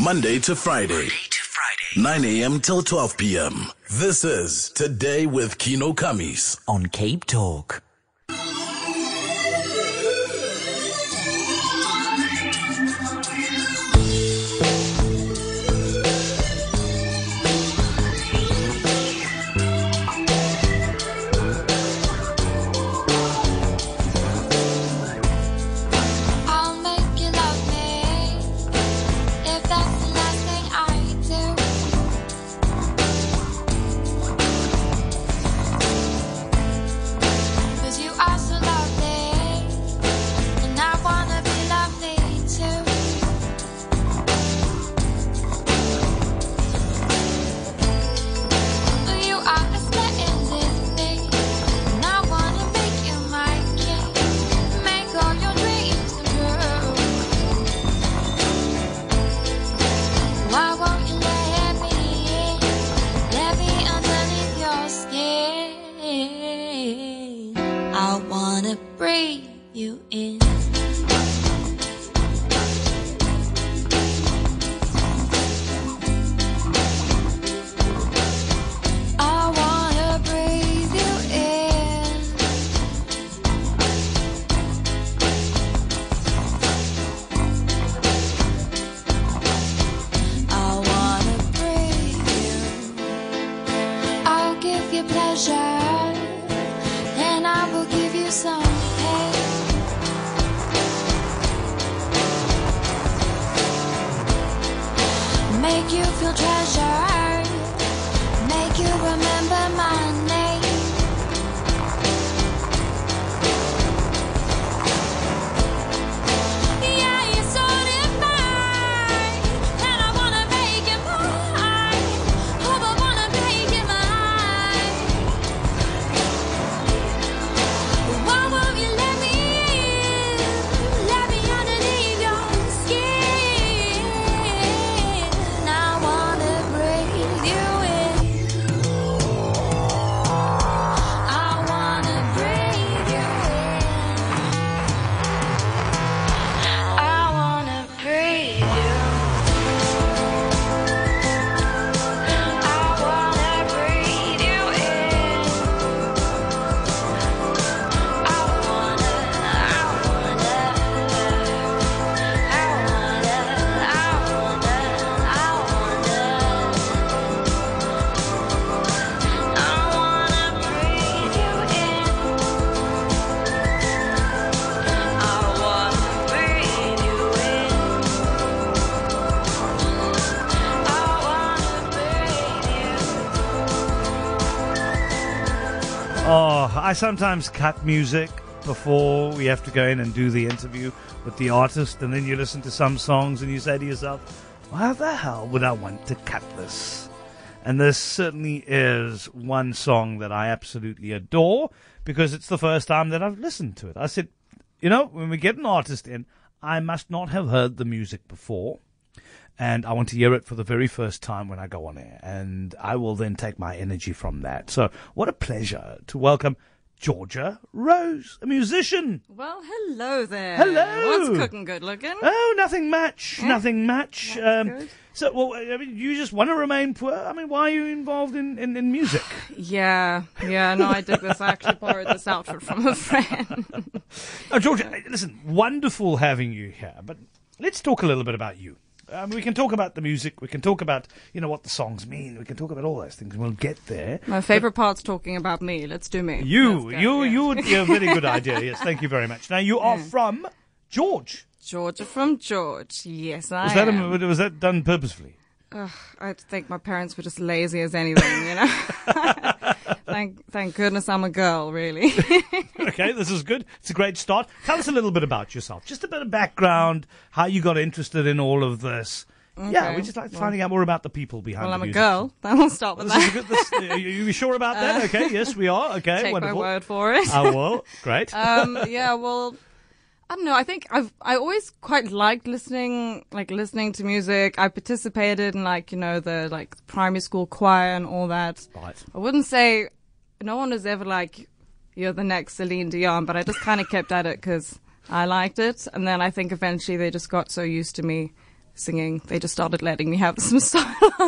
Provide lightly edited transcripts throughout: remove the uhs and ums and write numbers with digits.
Monday to Friday. 9 a.m. till 12 p.m. This is Today with Kino Kamis on Cape Talk. I sometimes cut music before we have to go in and do the interview with the artist, and then you listen to some songs and you say to yourself, why the hell would I want to cut this? And this certainly is one song that I absolutely adore because it's the first time that I've listened to it. I said, when we get an artist in, I must not have heard the music before, and I want to hear it for the very first time when I go on air, and I will then take my energy from that. So what a pleasure to welcome Georgia Rose, a musician. Well, hello there. Hello. What's cooking good looking? Oh, nothing much. Yeah. Nothing much. Good. So, you just want to remain poor? Why are you involved in music? Yeah, no, I did this. I actually borrowed this outfit from a friend. Oh, Georgia, listen, wonderful having you here, but let's talk a little bit about you. We can talk about the music. We can talk about, what the songs mean. We can talk about all those things. We'll get there. My favorite part's talking about me. Let's do me. You would be a very good idea. Yes, thank you very much. Now, you are from George. Georgia from George. Yes, I am. Was that done purposefully? I think my parents were just lazy as anything, Thank goodness I'm a girl, really. Okay, this is good. It's a great start. Tell us a little bit about yourself. Just a bit of background, how you got interested in all of this. Okay. Yeah, we just like finding out more about the people behind the music. Well, I'm a girl. Then we'll start with that. Are you sure about that? Okay, yes, we are. Okay, take wonderful. my word for it. Oh, well, great. Well, I don't know. I think I always quite liked listening to music. I participated in the primary school choir and all that. Right. I wouldn't say no one was ever like, you're the next Celine Dion, but I just kind of kept at it because I liked it. And then I think eventually they just got so used to me singing. They just started letting me have some solo.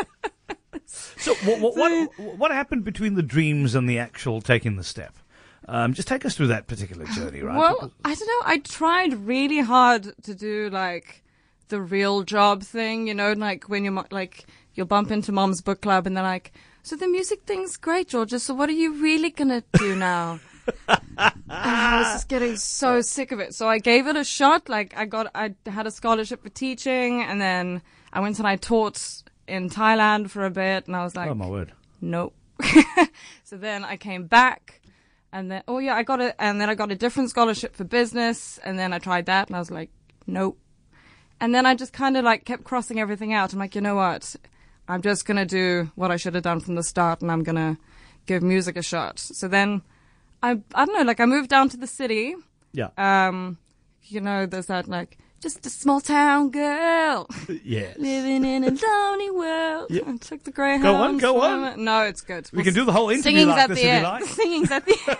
So what happened between the dreams and the actual taking the step? Just take us through that particular journey, right? Well, I don't know. I tried really hard to do like the real job thing, you know, like when you're like you'll bump into mom's book club and they're like, so the music thing's great, Georgia. So what are you really gonna do now? I was just getting so sick of it. So I gave it a shot. Like I had a scholarship for teaching, and then I went and I taught in Thailand for a bit, and I was like, oh my word, nope. So then I came back, and then I got it, and then I got a different scholarship for business, and then I tried that, and I was like, nope. And then I just kind of like kept crossing everything out. I'm like, you know what? I'm just gonna do what I should have done from the start, and I'm gonna give music a shot. So then I don't know, like I moved down to the city. Yeah. You know, there's that like just a small town girl. Yes. Living in a lonely world. Yeah. I took the Greyhound. Go on. No, it's good. We can do the whole interview like this if you like. Singing's at the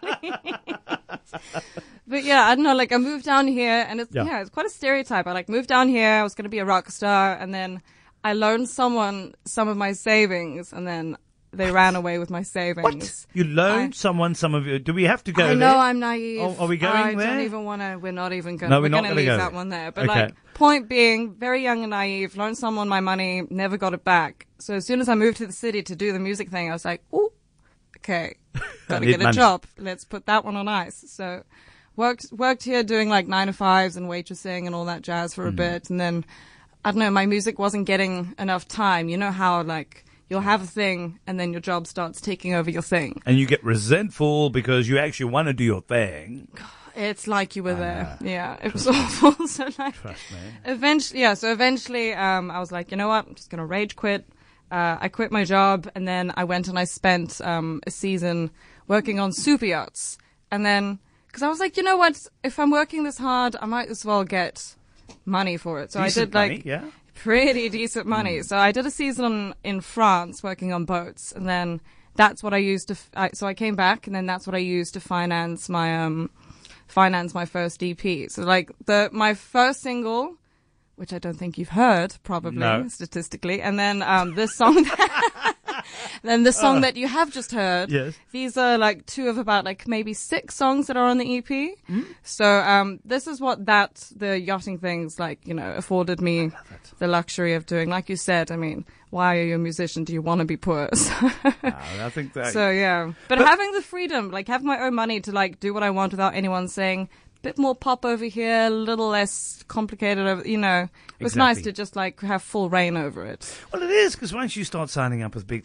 end. But yeah, I don't know, like I moved down here and it's it's quite a stereotype. I like moved down here, I was gonna be a rock star, and then I loaned someone some of my savings, and then they ran away with my savings. What? You loaned someone some of your... Do we have to go there? I know, I'm naive. Oh, are we going there? I don't even want to... We're not even going to... No, we're not going to leave go that there. one there. But okay. like, point being, very young and naive, loaned someone my money, never got it back. So as soon as I moved to the city to do the music thing, I was like, ooh, okay, got to get a job. Let's put that one on ice. So worked here doing like 9 to 5s and waitressing and all that jazz for a bit. And then, I don't know, my music wasn't getting enough time. You know how like... You'll have a thing, and then your job starts taking over your thing. And you get resentful because you actually want to do your thing. It's like you were there. Yeah, it was awful. So like, trust me. Eventually, I was like, you know what? I'm just gonna rage quit. I quit my job, and then I went and I spent a season working on super yachts. And then, because I was like, you know what? If I'm working this hard, I might as well get money for it. So Decent I did money, yeah. Pretty decent money. So I did a season in France working on boats, and then that's what I used to. So I came back, and then that's what I used to finance my first EP. So like my first single, which I don't think you've heard probably statistically, and then this song. Then the song that you have just heard. Yes. These are like 2 of about like maybe 6 songs that are on the EP. So this is what the yachting things like, you know, afforded me the luxury of doing. Like you said, I mean, why are you a musician? Do you want to be poor? I think that. So yeah, but having the freedom, like have my own money to like do what I want without anyone saying, bit more pop over here, a little less complicated, you know. It was nice to just like have full reign over it. Well, it is, because once you start signing up with big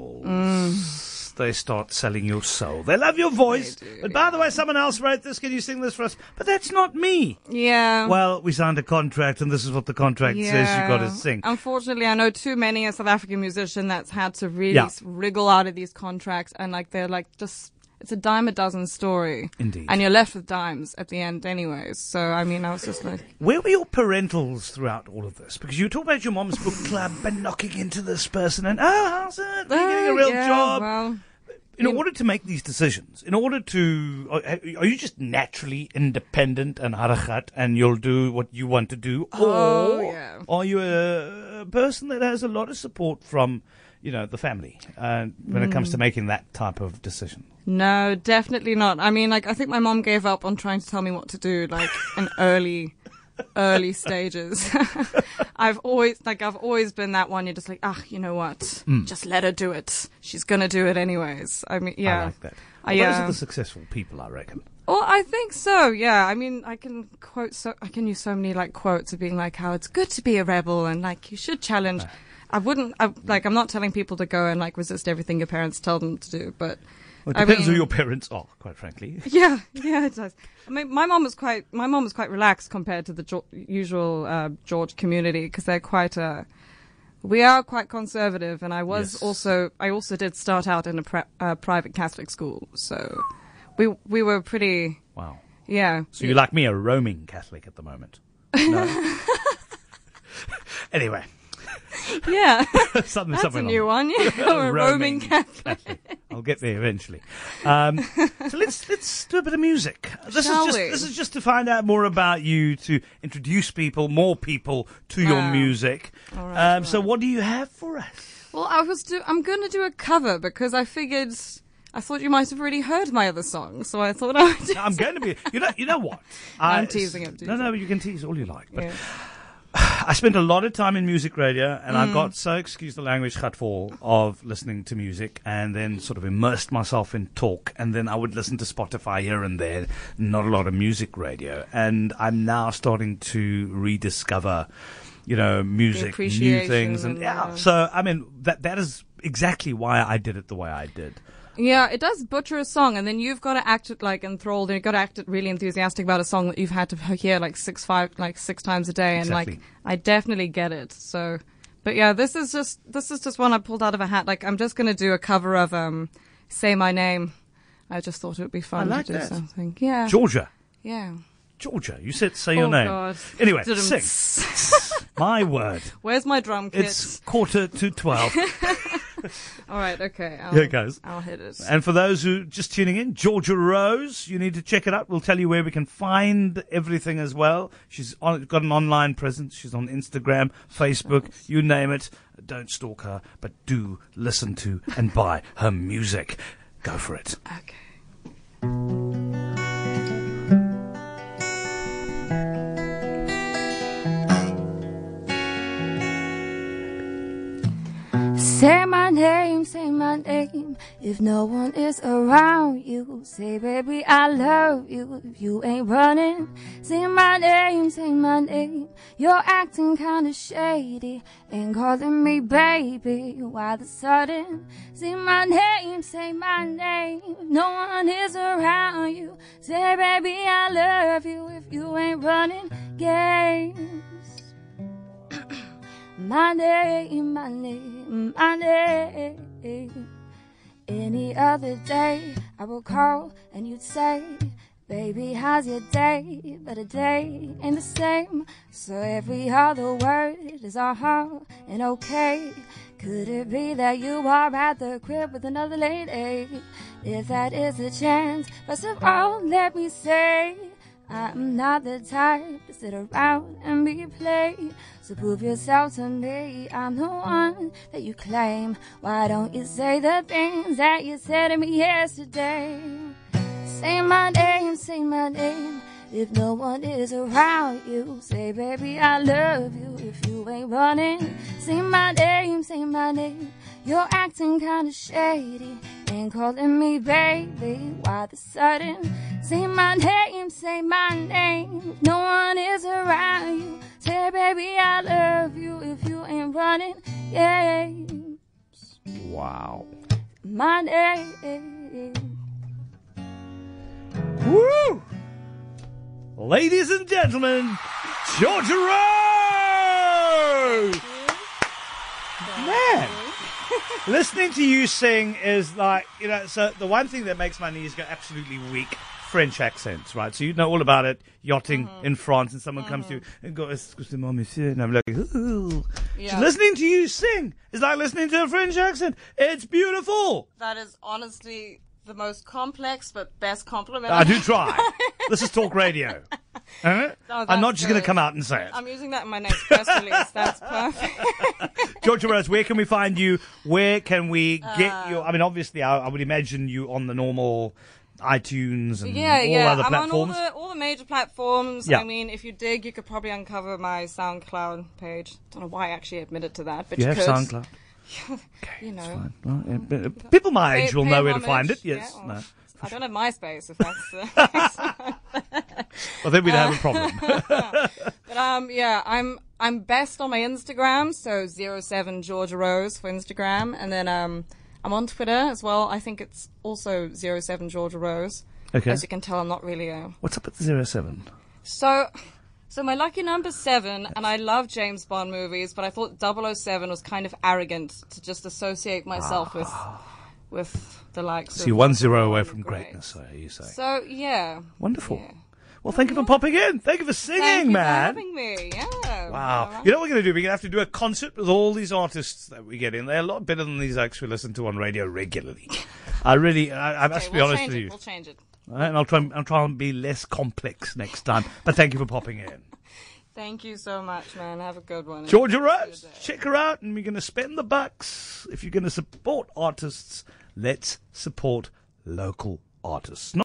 labels, they start selling your soul. They love your voice. But by the way, someone else wrote this. Can you sing this for us? But that's not me. Yeah. Well, we signed a contract, and this is what the contract says you got to sing. Unfortunately, I know too many a South African musician that's had to really wriggle out of these contracts, and like they're like just... It's a dime a dozen story. Indeed. And you're left with dimes at the end anyways. So, I mean, I was just like... Where were your parentals throughout all of this? Because you talk about your mom's book club and knocking into this person and, how's it? You're getting a real job. Well, in order to make these decisions, in order to... Are you just naturally independent and harakat and you'll do what you want to do? Or are you a person that has a lot of support from... you know, the family, when it comes to making that type of decision? No, definitely not. I mean, like, I think my mom gave up on trying to tell me what to do, like, in early stages. I've always been that one. You're just like, you know what? Just let her do it. She's gonna do it anyways. I mean, yeah. I like that. Well, those are the successful people, I reckon. Well, I think so, yeah. I mean, I can use so many, like, quotes of being like, how it's good to be a rebel and, like, you should challenge... I'm not telling people to go and like resist everything your parents tell them to do, but well, it depends who your parents are, quite frankly. Yeah, it does. I mean, my mom was quite relaxed compared to the usual George community, because they're we are quite conservative, and I also did start out in a private Catholic school, so we were pretty. Wow. Yeah. So you're like me, a roaming Catholic at the moment. No. Anyway. Yeah. That's a new one. Yeah. A roaming Catholic. I'll get there eventually. So let's do a bit of music. This is just to find out more about you, to introduce more people to your music. All right. So what do you have for us? Well, I'm going to do a cover because I thought you might have already heard my other song, so I thought I would do I'm going to be. You know what? I'm teasing him. No, you can tease all you like. But I spent a lot of time in music radio, and I got so, excuse the language, gutful of listening to music, and then sort of immersed myself in talk, and then I would listen to Spotify here and there, not a lot of music radio. And I'm now starting to rediscover, music, new things. And so, I mean, that is exactly why I did it the way I did. Yeah, it does butcher a song, and then you've got to act it like enthralled, and you've got to act it really enthusiastic about a song that you've had to hear like six times a day, and Exactly. I definitely get it. So, but yeah, this is just one I pulled out of a hat. Like, I'm just gonna do a cover of "Say My Name." I just thought it would be fun I like to do that. something. Yeah, Georgia, you said say your name. God. Anyway, Didn't- sing. My word. Where's my drum kit? It's 11:45. All right, okay. Here it goes. I'll hit it. And for those who just tuning in, Georgia Rose, you need to check it out. We'll tell you where we can find everything as well. She's got an online presence. She's on Instagram, Facebook, you name it. Don't stalk her, but do listen to and buy her music. Go for it. Okay. Say my name, if no one is around you. Say, baby, I love you if you ain't running. Say my name, you're acting kinda shady. Ain't calling me baby, why the sudden? Say my name, if no one is around you. Say, baby, I love you if you ain't running games. My name. Any other day, I will call and you'd say, baby, how's your day? But a day ain't the same. So every other word is and okay. Could it be that you are at the crib with another lady? If that is a chance, first of all, let me say, I'm not the type to sit around and be played. So prove yourself to me, I'm the one that you claim. Why don't you say the things that you said to me yesterday? Say my name, if no one is around you. Say, baby, I love you if you ain't running. Say my name, you're acting kinda shady. Ain't calling me baby, why the sudden? Say my name, no one is around you. Say, baby, I love you if you ain't running. Yeah. Wow. My name. Woo! Ladies and gentlemen, Georgia Rose! Man, listening to you sing is like, so the one thing that makes my knees go absolutely weak, French accents, right? So you know all about it, yachting in France, and someone comes to you and goes, "Excusez-moi, monsieur," and I'm like, ooh. Yeah. So listening to you sing is like listening to a French accent. It's beautiful. That is honestly the most complex but best compliment. I do try. This is talk radio. Oh, I'm not just going to good. come out and say it. I'm using that in my next press release. That's perfect. Georgia Rose, where can we find you? Where can we get you? I mean, obviously, I would imagine you on the normal iTunes and all other platforms. I'm on all the major platforms. Yeah. I mean, if you dig, you could probably uncover my SoundCloud page. Don't know why I actually admitted to that, but you you have could. SoundCloud? You It's know. fine. Well, but people my age will Pay know where to homage. find it. Yes. Yeah, well, No. I don't have MySpace, if that's Well, then we'd have a problem. But yeah, I'm best on my Instagram, so 07 Georgia Rose for Instagram, and then I'm on Twitter as well. I think it's also 07 Georgia Rose. Okay. As you can tell, I'm not really What's up with the 07? So my lucky number's 7, and I love James Bond movies, but I thought 007 was kind of arrogant to just associate myself with the likes of... So you're 1-0 away from Great. greatness, are you saying? So, yeah. Wonderful. Yeah. Well, thank you for popping in. Thank you for singing, Thank you man. for having me. Yeah. Wow. You know what we're going to do? We're going to have to do a concert with all these artists that we get in. They're a lot better than these acts we listen to on radio regularly. I must be honest with you. We'll change it. All right, and I'll try and be less complex next time. But thank you for popping in. Thank you so much, man. Have a good one. Georgia Rose, check her out, and we're going to spend the bucks. If you're going to support artists, let's support local artists.